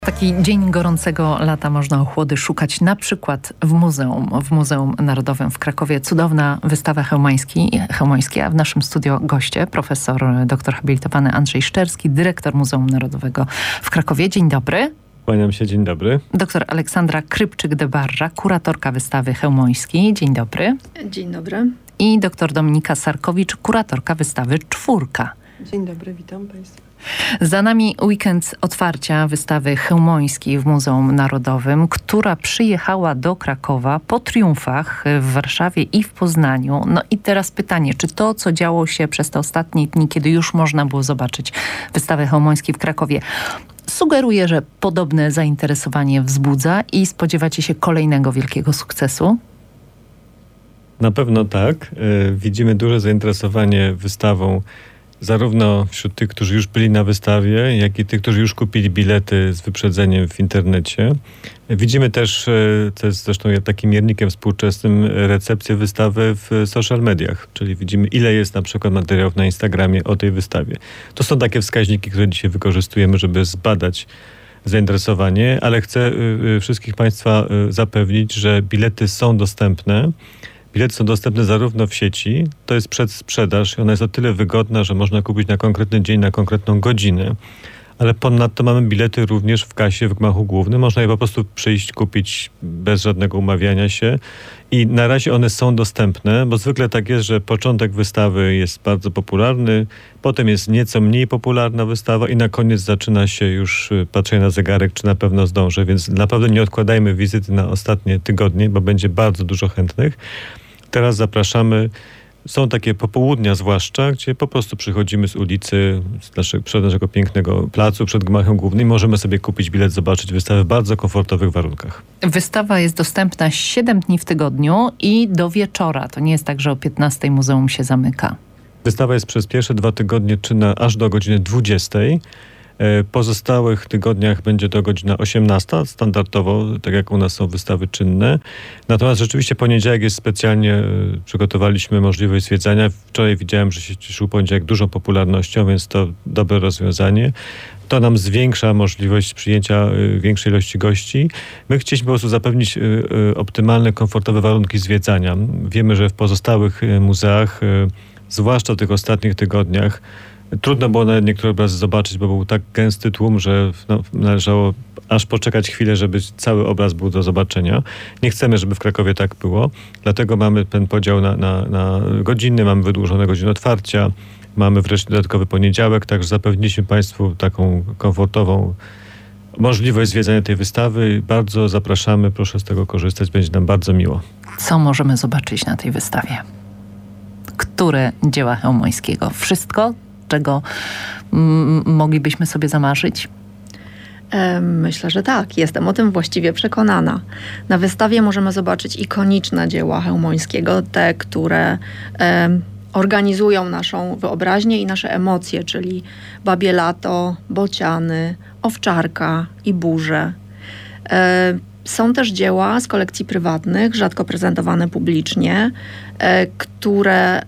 Taki dzień gorącego lata można ochłody szukać na przykład w Muzeum Narodowym w Krakowie. Cudowna wystawa Chełmońskiej, a w naszym studio goście profesor doktor habilitowany Andrzej Szczerski, dyrektor Muzeum Narodowego w Krakowie. Dzień dobry. Kłaniam się, dzień dobry. Doktor Aleksandra Krybczyk-de-Barra, kuratorka wystawy Chełmońskiej. Dzień dobry. Dzień dobry. I doktor Dominika Sarkowicz, kuratorka wystawy Czwórka. Dzień dobry, witam Państwa. Za nami weekend otwarcia wystawy Chełmońskiej w Muzeum Narodowym, która przyjechała do Krakowa po triumfach w Warszawie i w Poznaniu. No i teraz pytanie, czy to, co działo się przez te ostatnie dni, kiedy już można było zobaczyć wystawę Chełmońskiej w Krakowie, sugeruje, że podobne zainteresowanie wzbudza i spodziewacie się kolejnego wielkiego sukcesu? Na pewno tak. Widzimy duże zainteresowanie wystawą zarówno wśród tych, którzy już byli na wystawie, jak i tych, którzy już kupili bilety z wyprzedzeniem w internecie. Widzimy też, to jest zresztą takim miernikiem współczesnym, recepcję wystawy w social mediach, czyli widzimy, ile jest na przykład materiałów na Instagramie o tej wystawie. To są takie wskaźniki, które dzisiaj wykorzystujemy, żeby zbadać zainteresowanie, ale chcę wszystkich Państwa zapewnić, że bilety są dostępne. Bilety są dostępne zarówno w sieci, to jest przedsprzedaż i ona jest o tyle wygodna, że można kupić na konkretny dzień, na konkretną godzinę, ale ponadto mamy bilety również w kasie, w gmachu głównym. Można je po prostu przyjść, kupić bez żadnego umawiania się i na razie one są dostępne, bo zwykle tak jest, że początek wystawy jest bardzo popularny, potem jest nieco mniej popularna wystawa i na koniec zaczyna się już patrzenie na zegarek, czy na pewno zdążę, więc naprawdę nie odkładajmy wizyty na ostatnie tygodnie, bo będzie bardzo dużo chętnych. Teraz zapraszamy. Są takie popołudnia zwłaszcza, gdzie po prostu przychodzimy z ulicy, przed naszego pięknego placu, przed gmachem głównym. Możemy sobie kupić bilet, zobaczyć wystawę w bardzo komfortowych warunkach. Wystawa jest dostępna 7 dni w tygodniu i do wieczora. To nie jest tak, że o 15 muzeum się zamyka. Wystawa jest przez pierwsze 2 tygodnie czynna aż do godziny 20. Pozostałych tygodniach będzie to godzina 18, standardowo, tak jak u nas są wystawy czynne. Natomiast rzeczywiście poniedziałek jest specjalnie, przygotowaliśmy możliwość zwiedzania. Wczoraj widziałem, że się cieszył poniedziałek dużą popularnością, więc to dobre rozwiązanie. To nam zwiększa możliwość przyjęcia większej ilości gości. My chcieliśmy po prostu zapewnić optymalne, komfortowe warunki zwiedzania. Wiemy, że w pozostałych muzeach, zwłaszcza w tych ostatnich tygodniach, trudno było nawet niektóre obrazy zobaczyć, bo był tak gęsty tłum, że należało aż poczekać chwilę, żeby cały obraz był do zobaczenia. Nie chcemy, żeby w Krakowie tak było, dlatego mamy ten podział na godziny, mamy wydłużone godziny otwarcia, mamy wreszcie dodatkowy poniedziałek, także zapewniliśmy Państwu taką komfortową możliwość zwiedzania tej wystawy. Bardzo zapraszamy, proszę z tego korzystać, będzie nam bardzo miło. Co możemy zobaczyć na tej wystawie? Które dzieła Chełmońskiego? Wszystko, czego moglibyśmy sobie zamarzyć? Myślę, że tak. Jestem o tym właściwie przekonana. Na wystawie możemy zobaczyć ikoniczne dzieła Chełmońskiego, te, które organizują naszą wyobraźnię i nasze emocje, czyli Babie Lato, Bociany, Owczarka i Burze. Są też dzieła z kolekcji prywatnych, rzadko prezentowane publicznie, które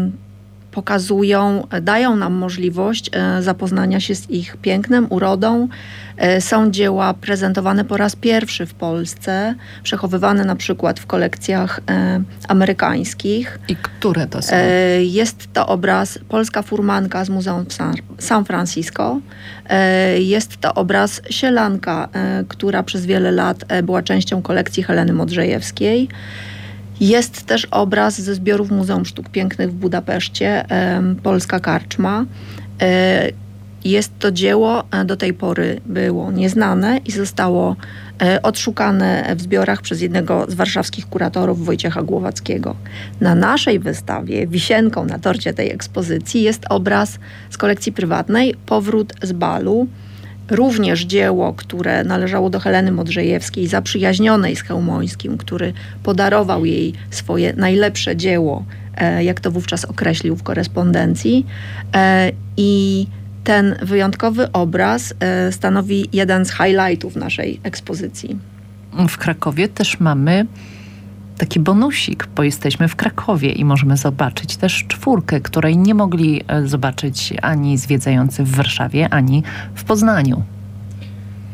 dają nam możliwość zapoznania się z ich pięknem, urodą. Są dzieła prezentowane po raz pierwszy w Polsce, przechowywane na przykład w kolekcjach amerykańskich. I które to są? Jest to obraz Polska Furmanka z Muzeum w San Francisco. Jest to obraz Sielanka, która przez wiele lat była częścią kolekcji Heleny Modrzejewskiej. Jest też obraz ze zbiorów Muzeum Sztuk Pięknych w Budapeszcie, Polska Karczma. Jest to dzieło, do tej pory było nieznane i zostało odszukane w zbiorach przez jednego z warszawskich kuratorów, Wojciecha Głowackiego. Na naszej wystawie, wisienką na torcie tej ekspozycji, jest obraz z kolekcji prywatnej, Powrót z balu. Również dzieło, które należało do Heleny Modrzejewskiej, zaprzyjaźnionej z Chełmońskim, który podarował jej swoje najlepsze dzieło, jak to wówczas określił w korespondencji. I ten wyjątkowy obraz stanowi jeden z highlightów naszej ekspozycji. W Krakowie też mamy taki bonusik, bo jesteśmy w Krakowie i możemy zobaczyć też Czwórkę, której nie mogli zobaczyć ani zwiedzający w Warszawie, ani w Poznaniu.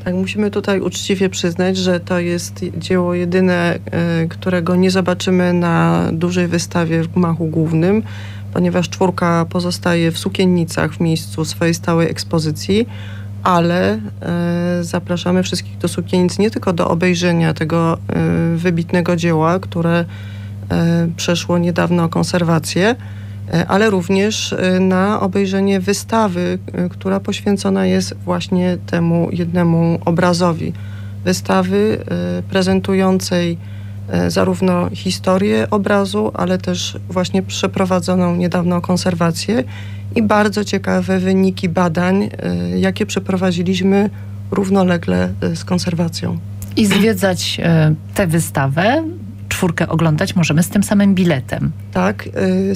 Tak, musimy tutaj uczciwie przyznać, że to jest dzieło jedyne, którego nie zobaczymy na dużej wystawie w gmachu głównym, ponieważ czwórka pozostaje w Sukiennicach w miejscu swojej stałej ekspozycji, ale zapraszamy wszystkich do Sukiennic nie tylko do obejrzenia tego wybitnego dzieła, które przeszło niedawno konserwację, ale również na obejrzenie wystawy, która poświęcona jest właśnie temu jednemu obrazowi. Wystawy prezentującej zarówno historię obrazu, ale też właśnie przeprowadzoną niedawno konserwację i bardzo ciekawe wyniki badań, jakie przeprowadziliśmy równolegle z konserwacją. I zwiedzać tę wystawę, czwórkę oglądać możemy z tym samym biletem. Tak.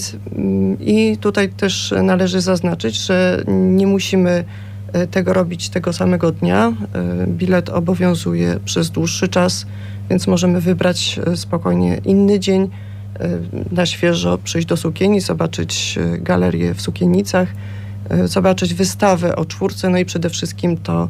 I tutaj też należy zaznaczyć, że nie musimy tego robić tego samego dnia. Bilet obowiązuje przez dłuższy czas, więc możemy wybrać spokojnie inny dzień, na świeżo przyjść do Sukiennic, zobaczyć galerię w Sukiennicach, zobaczyć wystawę o czwórce, no i przede wszystkim to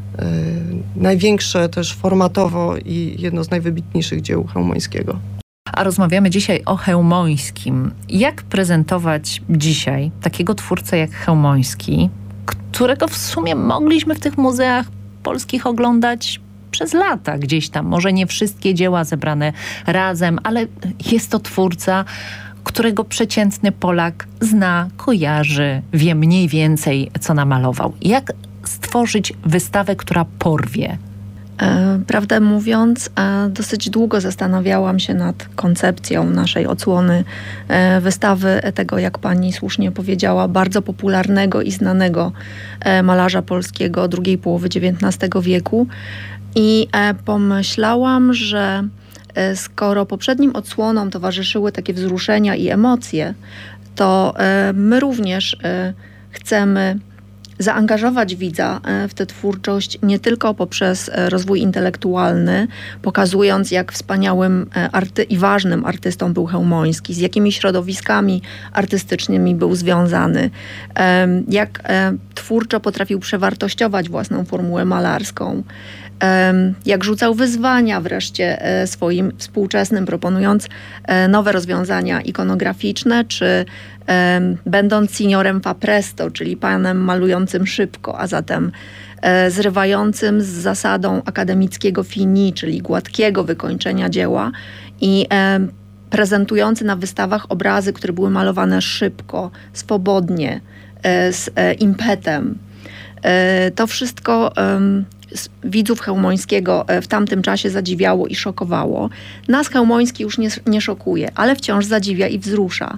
największe też formatowo i jedno z najwybitniejszych dzieł Chełmońskiego. A rozmawiamy dzisiaj o Chełmońskim. Jak prezentować dzisiaj takiego twórcę jak Chełmoński, którego w sumie mogliśmy w tych muzeach polskich oglądać przez lata gdzieś tam. Może nie wszystkie dzieła zebrane razem, ale jest to twórca, którego przeciętny Polak zna, kojarzy, wie mniej więcej, co namalował. Jak stworzyć wystawę, która porwie? Prawdę mówiąc, dosyć długo zastanawiałam się nad koncepcją naszej odsłony wystawy tego, jak pani słusznie powiedziała, bardzo popularnego i znanego malarza polskiego drugiej połowy XIX wieku. I pomyślałam, że skoro poprzednim odsłonom towarzyszyły takie wzruszenia i emocje, to my również chcemy zaangażować widza w tę twórczość nie tylko poprzez rozwój intelektualny, pokazując, jak wspaniałym i ważnym artystą był Chełmoński, z jakimi środowiskami artystycznymi był związany, jak twórczo potrafił przewartościować własną formułę malarską, jak rzucał wyzwania wreszcie swoim współczesnym, proponując nowe rozwiązania ikonograficzne, czy będąc signorem fa presto, czyli panem malującym szybko, a zatem zrywającym z zasadą akademickiego fini, czyli gładkiego wykończenia dzieła i prezentujący na wystawach obrazy, które były malowane szybko, swobodnie, z impetem. To wszystko widzów Chełmońskiego w tamtym czasie zadziwiało i szokowało. Nas Chełmoński już nie szokuje, ale wciąż zadziwia i wzrusza.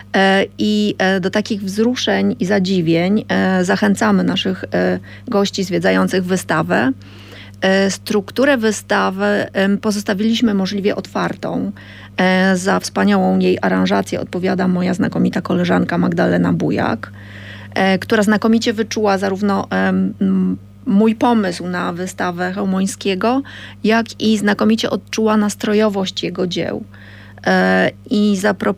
I do takich wzruszeń i zadziwień zachęcamy naszych gości zwiedzających wystawę. Strukturę wystawy pozostawiliśmy możliwie otwartą. Za wspaniałą jej aranżację odpowiada moja znakomita koleżanka Magdalena Bujak, która znakomicie wyczuła zarówno mój pomysł na wystawę Chełmońskiego, jak i znakomicie odczuła nastrojowość jego dzieł. I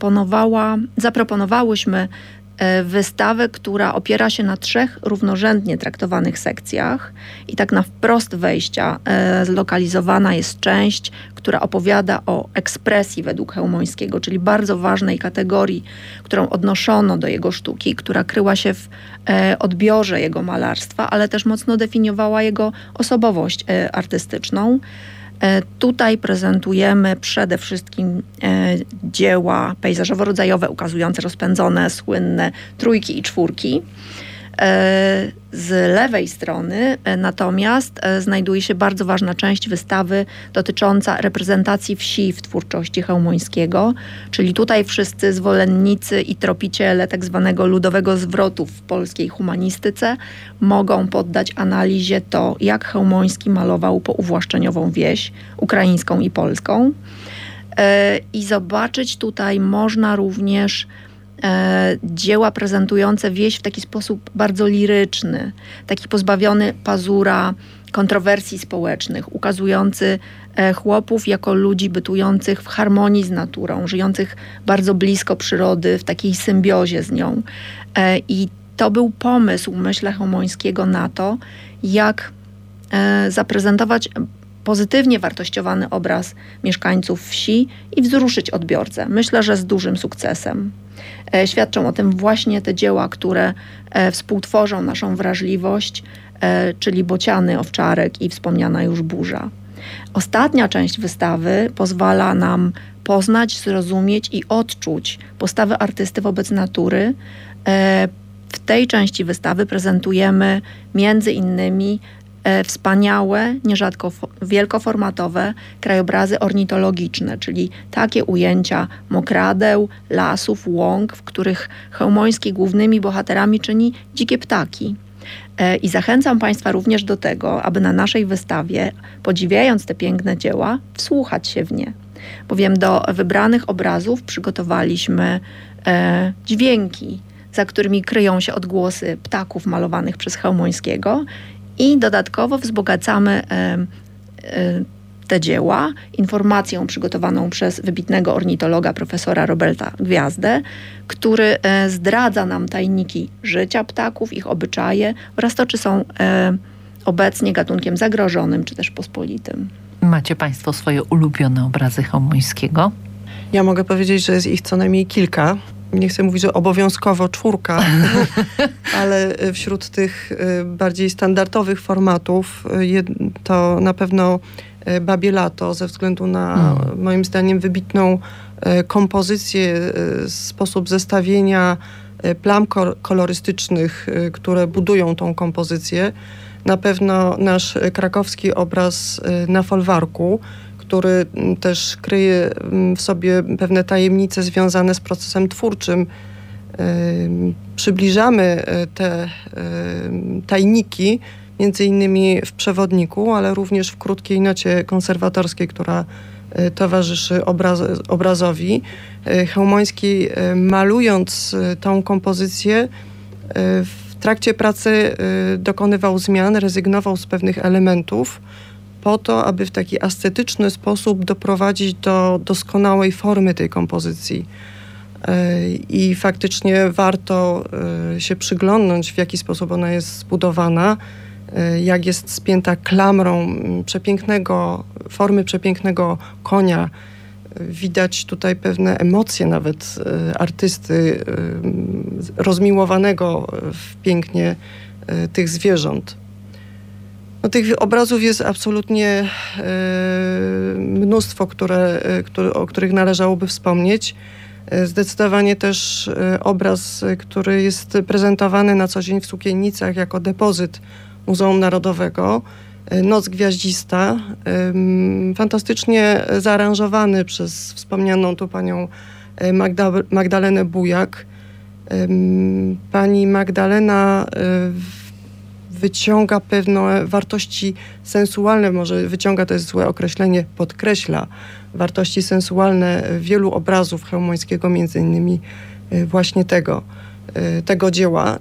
zaproponowałyśmy wystawę, która opiera się na 3 równorzędnie traktowanych sekcjach i tak na wprost wejścia zlokalizowana jest część, która opowiada o ekspresji według Chełmońskiego, czyli bardzo ważnej kategorii, którą odnoszono do jego sztuki, która kryła się w odbiorze jego malarstwa, ale też mocno definiowała jego osobowość artystyczną. Tutaj prezentujemy przede wszystkim dzieła pejzażowo-rodzajowe ukazujące rozpędzone, słynne trójki i czwórki. Z lewej strony natomiast znajduje się bardzo ważna część wystawy dotycząca reprezentacji wsi w twórczości Chełmońskiego, czyli tutaj wszyscy zwolennicy i tropiciele tak zwanego ludowego zwrotu w polskiej humanistyce mogą poddać analizie to, jak Chełmoński malował pouwłaszczeniową wieś ukraińską i polską. I zobaczyć tutaj można również dzieła prezentujące wieś w taki sposób bardzo liryczny, taki pozbawiony pazura kontrowersji społecznych, ukazujący chłopów jako ludzi bytujących w harmonii z naturą, żyjących bardzo blisko przyrody, w takiej symbiozie z nią. I to był pomysł, myślę, Chełmońskiego na to, jak zaprezentować pozytywnie wartościowany obraz mieszkańców wsi i wzruszyć odbiorcę. Myślę, że z dużym sukcesem. Świadczą o tym właśnie te dzieła, które współtworzą naszą wrażliwość, czyli Bociany, Owczarek i wspomniana już Burza. Ostatnia część wystawy pozwala nam poznać, zrozumieć i odczuć postawę artysty wobec natury. W tej części wystawy prezentujemy między innymi wspaniałe, nierzadko wielkoformatowe krajobrazy ornitologiczne, czyli takie ujęcia mokradeł, lasów, łąk, w których Chełmoński głównymi bohaterami czyni dzikie ptaki. I zachęcam Państwa również do tego, aby na naszej wystawie, podziwiając te piękne dzieła, wsłuchać się w nie. Bowiem do wybranych obrazów przygotowaliśmy dźwięki, za którymi kryją się odgłosy ptaków malowanych przez Chełmońskiego i dodatkowo wzbogacamy te dzieła informacją przygotowaną przez wybitnego ornitologa profesora Roberta Gwiazdę, który zdradza nam tajniki życia ptaków, ich obyczaje oraz to, czy są obecnie gatunkiem zagrożonym, czy też pospolitym. Macie Państwo swoje ulubione obrazy Chełmońskiego? Ja mogę powiedzieć, że jest ich co najmniej kilka. Nie chcę mówić, że obowiązkowo 4, ale wśród tych bardziej standardowych formatów to na pewno Babie Lato, ze względu na moim zdaniem wybitną kompozycję, sposób zestawienia plam kolorystycznych, które budują tą kompozycję. Na pewno nasz krakowski obraz na folwarku, który też kryje w sobie pewne tajemnice związane z procesem twórczym. Przybliżamy te tajniki między innymi w przewodniku, ale również w krótkiej nocie konserwatorskiej, która towarzyszy obrazowi. Chełmoński, malując tą kompozycję, w trakcie pracy dokonywał zmian, rezygnował z pewnych elementów po to, aby w taki ascetyczny sposób doprowadzić do doskonałej formy tej kompozycji. I faktycznie warto się przyglądnąć, w jaki sposób ona jest zbudowana, jak jest spięta klamrą formy przepięknego konia. Widać tutaj pewne emocje nawet artysty rozmiłowanego w pięknie tych zwierząt. No, tych obrazów jest absolutnie mnóstwo, o których należałoby wspomnieć. Zdecydowanie też obraz, który jest prezentowany na co dzień w Sukiennicach jako depozyt Muzeum Narodowego. Noc Gwiaździsta, fantastycznie zaaranżowany przez wspomnianą tu panią Magdalenę Bujak. Pani Magdalena wyciąga pewne wartości sensualne, może wyciąga to jest złe określenie, podkreśla wartości sensualne wielu obrazów Chełmońskiego, między innymi właśnie tego dzieła.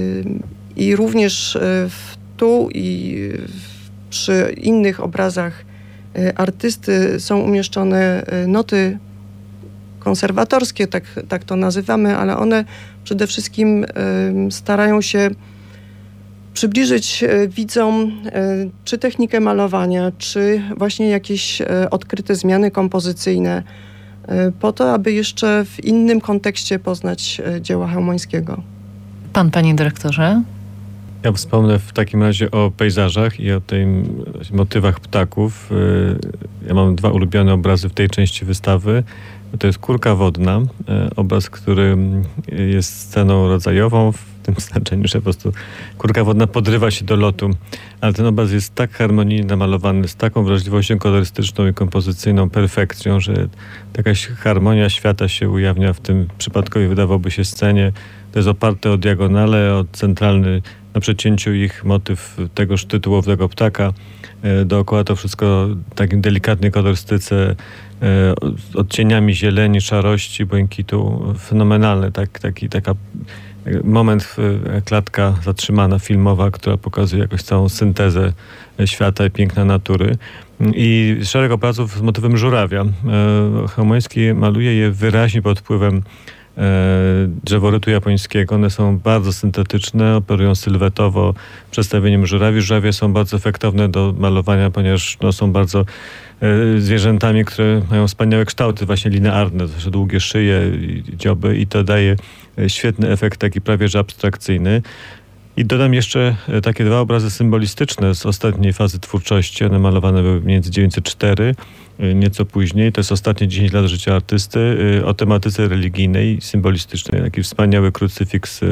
I również tu i przy innych obrazach artysty są umieszczone noty konserwatorskie, tak to nazywamy, ale one przede wszystkim starają się przybliżyć widzom czy technikę malowania, czy właśnie jakieś odkryte zmiany kompozycyjne, po to, aby jeszcze w innym kontekście poznać dzieła Chełmońskiego. Panie dyrektorze? Ja wspomnę w takim razie o pejzażach i o tych motywach ptaków. Ja mam 2 ulubione obrazy w tej części wystawy. To jest Kurka wodna, obraz, który jest sceną rodzajową, w tym znaczeniu, że po prostu kurka wodna podrywa się do lotu, ale ten obraz jest tak harmonijnie namalowany, z taką wrażliwością kolorystyczną i kompozycyjną perfekcją, że jakaś harmonia świata się ujawnia w tym przypadkowej, wydawałoby się, scenie. To jest oparte o diagonale, o centralny na przecięciu ich motyw tegoż tytułowego ptaka. Dookoła to wszystko takim delikatnej kolorystyce, odcieniami zieleni, szarości, błękitu. Fenomenalne. Taka moment, klatka zatrzymana, filmowa, która pokazuje jakoś całą syntezę świata i piękna natury. I szereg obrazów z motywem żurawia. Chełmoński maluje je wyraźnie pod wpływem drzeworytu japońskiego. One są bardzo syntetyczne, operują sylwetowo przedstawieniem żurawi. Żurawie są bardzo efektowne do malowania, ponieważ są bardzo zwierzętami, które mają wspaniałe kształty, właśnie linearne, zawsze długie szyje i dzioby i to daje świetny efekt, taki prawie że abstrakcyjny. I dodam jeszcze takie 2 obrazy symbolistyczne z ostatniej fazy twórczości. One malowane były między 1904, nieco później. To jest ostatnie 10 lat życia artysty o tematyce religijnej, symbolistycznej. Taki wspaniały krucyfiks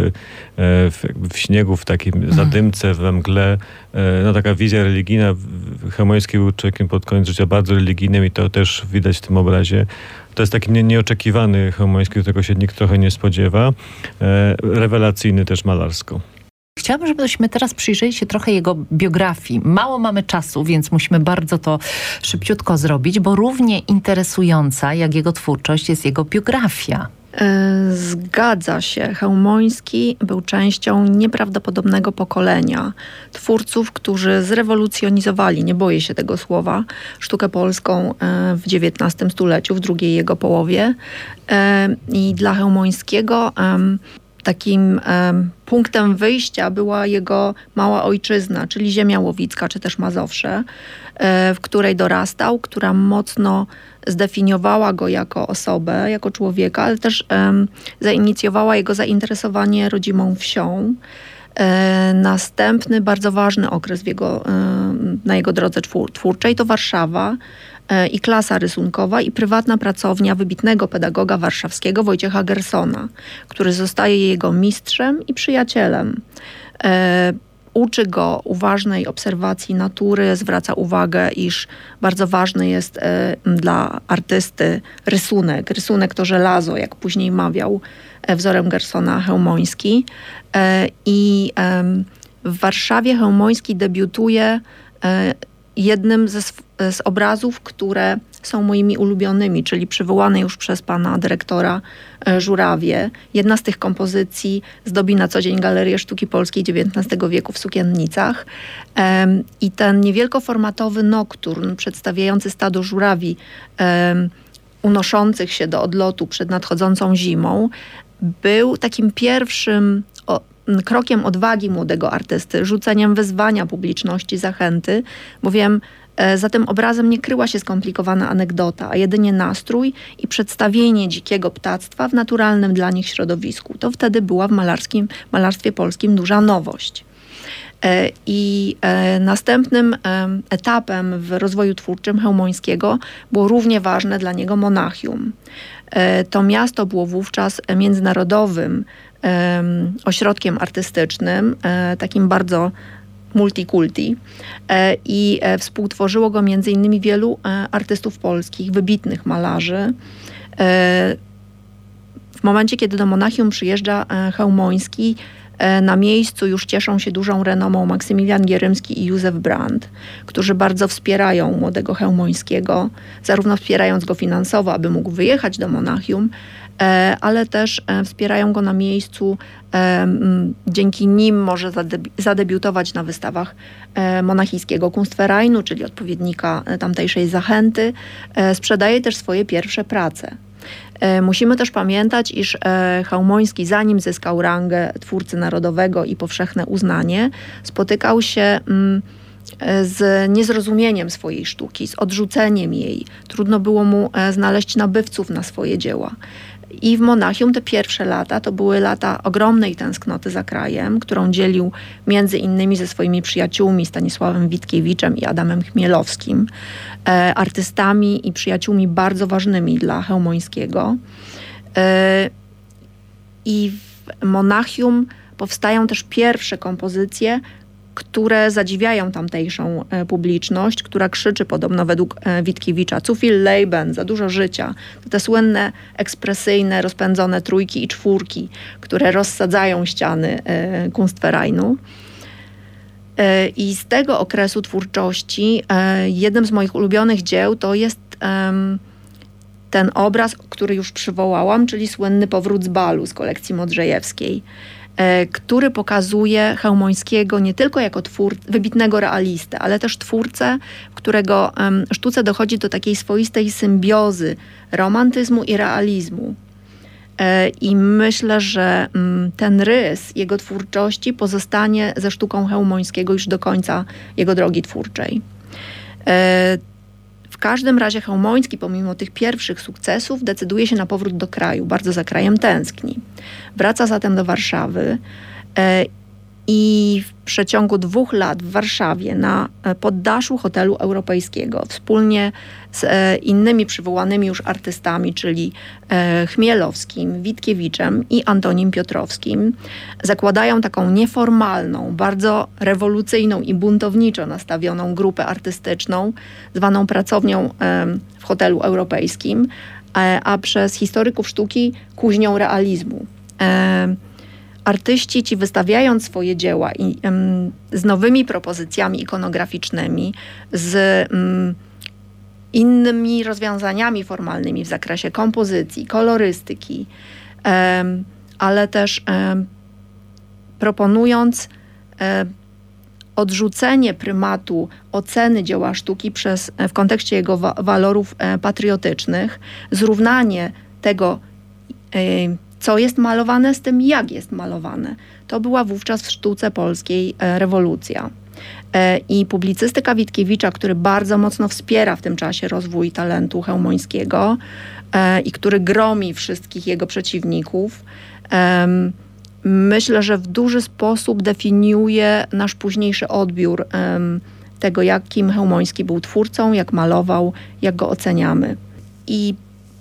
w śniegu, w takim zadymce, we mgle. Taka wizja religijna. Chełmoński był człowiekiem pod koniec życia bardzo religijnym i to też widać w tym obrazie. To jest taki nieoczekiwany Chełmoński, którego się nikt trochę nie spodziewa. Rewelacyjny też malarsko. Chciałabym, żebyśmy teraz przyjrzeli się trochę jego biografii. Mało mamy czasu, więc musimy bardzo to szybciutko zrobić, bo równie interesująca jak jego twórczość jest jego biografia. Zgadza się. Chełmoński był częścią nieprawdopodobnego pokolenia twórców, którzy zrewolucjonizowali, nie boję się tego słowa, sztukę polską w XIX stuleciu, w drugiej jego połowie. I dla Chełmońskiego takim punktem wyjścia była jego mała ojczyzna, czyli ziemia łowicka, czy też Mazowsze, w której dorastał, która mocno zdefiniowała go jako osobę, jako człowieka, ale też zainicjowała jego zainteresowanie rodzimą wsią. Następny, bardzo ważny okres na jego drodze twórczej to Warszawa i klasa rysunkowa i prywatna pracownia wybitnego pedagoga warszawskiego Wojciecha Gersona, który zostaje jego mistrzem i przyjacielem. Uczy go uważnej obserwacji natury, zwraca uwagę, iż bardzo ważny jest dla artysty rysunek. Rysunek to żelazo, jak później mawiał wzorem Gersona Chełmoński. I w Warszawie Chełmoński debiutuje jednym z obrazów, które są moimi ulubionymi, czyli przywołane już przez pana dyrektora Żurawie. Jedna z tych kompozycji zdobi na co dzień Galerię Sztuki Polskiej XIX wieku w Sukiennicach. I ten niewielkoformatowy nokturn przedstawiający stado żurawi unoszących się do odlotu przed nadchodzącą zimą był takim pierwszym krokiem odwagi młodego artysty, rzuceniem wyzwania publiczności, zachęty, bowiem za tym obrazem nie kryła się skomplikowana anegdota, a jedynie nastrój i przedstawienie dzikiego ptactwa w naturalnym dla nich środowisku. To wtedy była w malarstwie polskim duża nowość. I następnym etapem w rozwoju twórczym Chełmońskiego było równie ważne dla niego Monachium. To miasto było wówczas międzynarodowym ośrodkiem artystycznym, takim bardzo multikulti i współtworzyło go między innymi wielu artystów polskich, wybitnych malarzy. W momencie, kiedy do Monachium przyjeżdża Chełmoński, na miejscu już cieszą się dużą renomą Maksymilian Gierymski i Józef Brand, którzy bardzo wspierają młodego Chełmońskiego, zarówno wspierając go finansowo, aby mógł wyjechać do Monachium, ale też wspierają go na miejscu. Dzięki nim może zadebiutować na wystawach monachijskiego Kunstvereinu, czyli odpowiednika tamtejszej Zachęty. Sprzedaje też swoje pierwsze prace. Musimy też pamiętać, iż Chełmoński, zanim zyskał rangę twórcy narodowego i powszechne uznanie, spotykał się z niezrozumieniem swojej sztuki, z odrzuceniem jej. Trudno było mu znaleźć nabywców na swoje dzieła. I w Monachium te pierwsze lata to były lata ogromnej tęsknoty za krajem, którą dzielił między innymi ze swoimi przyjaciółmi Stanisławem Witkiewiczem i Adamem Chmielowskim, artystami i przyjaciółmi bardzo ważnymi dla Chełmońskiego. I w Monachium powstają też pierwsze kompozycje, które zadziwiają tamtejszą publiczność, która krzyczy podobno według Witkiewicza zu viel Leben, za dużo życia. To te słynne, ekspresyjne, rozpędzone trójki i czwórki, które rozsadzają ściany Kunstvereinu. I z tego okresu twórczości jednym z moich ulubionych dzieł to jest ten obraz, który już przywołałam, czyli słynny Powrót z balu z kolekcji Modrzejewskiej, który pokazuje Chełmońskiego nie tylko jako wybitnego realistę, ale też twórcę, w którego sztuce dochodzi do takiej swoistej symbiozy romantyzmu i realizmu. I myślę, że ten rys jego twórczości pozostanie ze sztuką Chełmońskiego już do końca jego drogi twórczej. W każdym razie Chełmoński, pomimo tych pierwszych sukcesów, decyduje się na powrót do kraju. Bardzo za krajem tęskni. Wraca zatem do Warszawy i w przeciągu 2 lat w Warszawie na poddaszu hotelu europejskiego wspólnie z innymi przywołanymi już artystami, czyli Chmielowskim, Witkiewiczem i Antonim Piotrowskim, zakładają taką nieformalną, bardzo rewolucyjną i buntowniczo nastawioną grupę artystyczną, zwaną Pracownią w hotelu europejskim, a przez historyków sztuki Kuźnią realizmu. Artyści ci, wystawiając swoje dzieła z nowymi propozycjami ikonograficznymi, z innymi rozwiązaniami formalnymi w zakresie kompozycji, kolorystyki, ale też proponując odrzucenie prymatu oceny dzieła sztuki w kontekście jego walorów patriotycznych, zrównanie tego, co jest malowane z tym, jak jest malowane. To była wówczas w sztuce polskiej rewolucja. I publicystyka Witkiewicza, który bardzo mocno wspiera w tym czasie rozwój talentu Chełmońskiego i który gromi wszystkich jego przeciwników, myślę, że w duży sposób definiuje nasz późniejszy odbiór tego, jakim Chełmoński był twórcą, jak malował, jak go oceniamy. I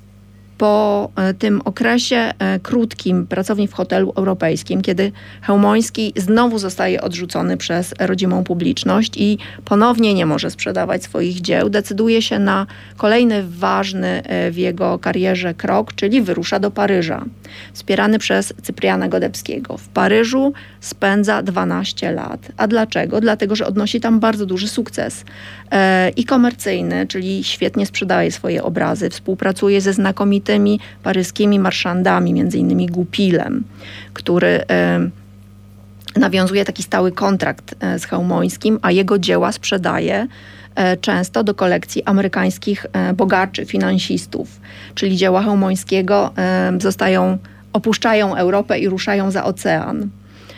po tym okresie krótkim pracowni w hotelu europejskim, kiedy Chełmoński znowu zostaje odrzucony przez rodzimą publiczność i ponownie nie może sprzedawać swoich dzieł, decyduje się na kolejny ważny w jego karierze krok, czyli wyrusza do Paryża, wspierany przez Cypriana Godebskiego. W Paryżu spędza 12 lat. A dlaczego? Dlatego, że odnosi tam bardzo duży sukces i komercyjny, czyli świetnie sprzedaje swoje obrazy, współpracuje ze znakomitymi paryskimi marszandami, między innymi Goupilem, który nawiązuje taki stały kontrakt z Chełmońskim, a jego dzieła sprzedaje często do kolekcji amerykańskich bogaczy, finansistów. Czyli dzieła Chełmońskiego opuszczają Europę i ruszają za ocean.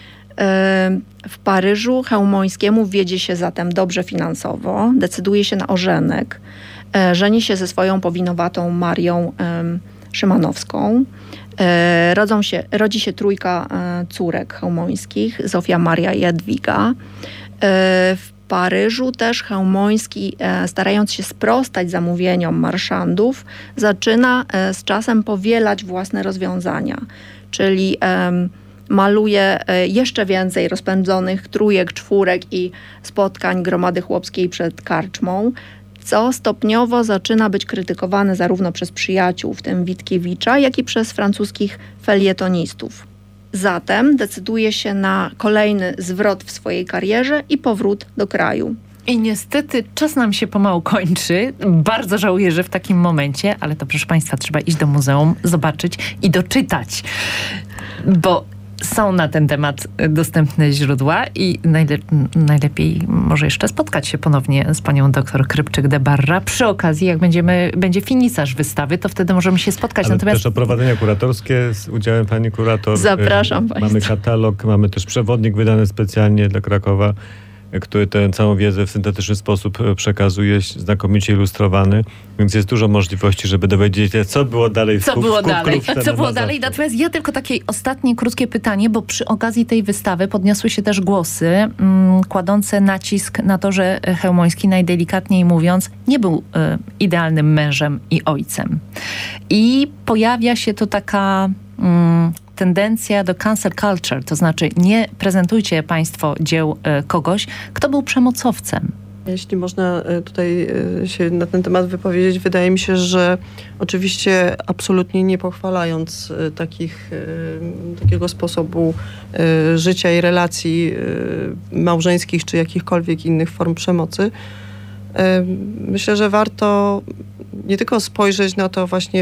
W Paryżu Chełmońskiemu wiedzie się zatem dobrze finansowo, decyduje się na ożenek, żeni się ze swoją powinowatą Marią Szymanowską. Rodzi się 3 córek Chełmońskich, Zofia, Maria i Jadwiga. W Paryżu też Chełmoński, starając się sprostać zamówieniom marszandów, zaczyna z czasem powielać własne rozwiązania, czyli maluje jeszcze więcej rozpędzonych 3, 4 i spotkań gromady chłopskiej przed karczmą, co stopniowo zaczyna być krytykowane zarówno przez przyjaciół, w tym Witkiewicza, jak i przez francuskich felietonistów. Zatem decyduje się na kolejny zwrot w swojej karierze i powrót do kraju. I niestety czas nam się pomału kończy. Bardzo żałuję, że w takim momencie, ale to proszę Państwa, trzeba iść do muzeum, zobaczyć i doczytać, bo są na ten temat dostępne źródła i najlepiej może jeszcze spotkać się ponownie z panią dr Krybczyk-Debarra. Przy okazji, jak będzie finisarz wystawy, to wtedy możemy się spotkać. Ale natomiast też oprowadzenia kuratorskie z udziałem pani kurator. Zapraszam Państwa. Mamy katalog, mamy też przewodnik wydany specjalnie dla Krakowa, który tę całą wiedzę w syntetyczny sposób przekazuje, znakomicie ilustrowany, więc jest dużo możliwości, żeby dowiedzieć się, co było dalej. Co było dalej? Natomiast ja tylko takie ostatnie, krótkie pytanie, bo przy okazji tej wystawy podniosły się też głosy kładące nacisk na to, że Chełmoński, najdelikatniej mówiąc, nie był idealnym mężem i ojcem. I pojawia się tu taka tendencja do cancel culture, to znaczy nie prezentujcie Państwo dzieł kogoś, kto był przemocowcem. Jeśli można tutaj się na ten temat wypowiedzieć, wydaje mi się, że oczywiście absolutnie nie pochwalając takiego sposobu życia i relacji małżeńskich czy jakichkolwiek innych form przemocy, myślę, że warto nie tylko spojrzeć na to właśnie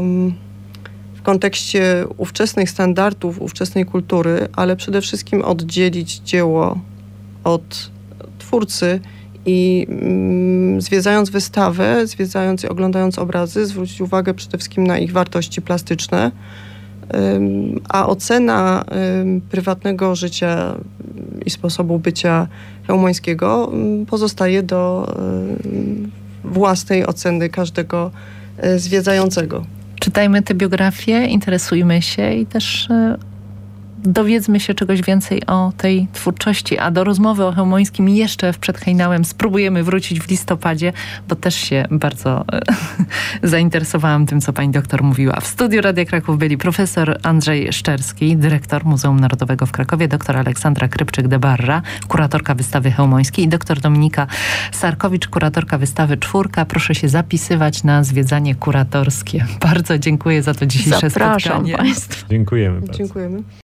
w kontekście ówczesnych standardów, ówczesnej kultury, ale przede wszystkim oddzielić dzieło od twórcy i zwiedzając wystawę, zwiedzając i oglądając obrazy, zwrócić uwagę przede wszystkim na ich wartości plastyczne, A ocena prywatnego życia i sposobu bycia Chełmońskiego pozostaje do własnej oceny każdego zwiedzającego. Czytajmy te biografie, interesujmy się i też dowiedzmy się czegoś więcej o tej twórczości. A do rozmowy o Chełmońskim jeszcze przed hejnałem spróbujemy wrócić w listopadzie, bo też się bardzo zainteresowałam tym, co pani doktor mówiła. W studiu Radia Kraków byli profesor Andrzej Szczerski, dyrektor Muzeum Narodowego w Krakowie, doktor Aleksandra Krybczyk-de-Barra, kuratorka wystawy Chełmońskiej i doktor Dominika Sarkowicz, kuratorka wystawy Czwórka. Proszę się zapisywać na zwiedzanie kuratorskie. Bardzo dziękuję za to dzisiejsze spotkanie. Zapraszam państwa. Dziękujemy bardzo. Dziękujemy.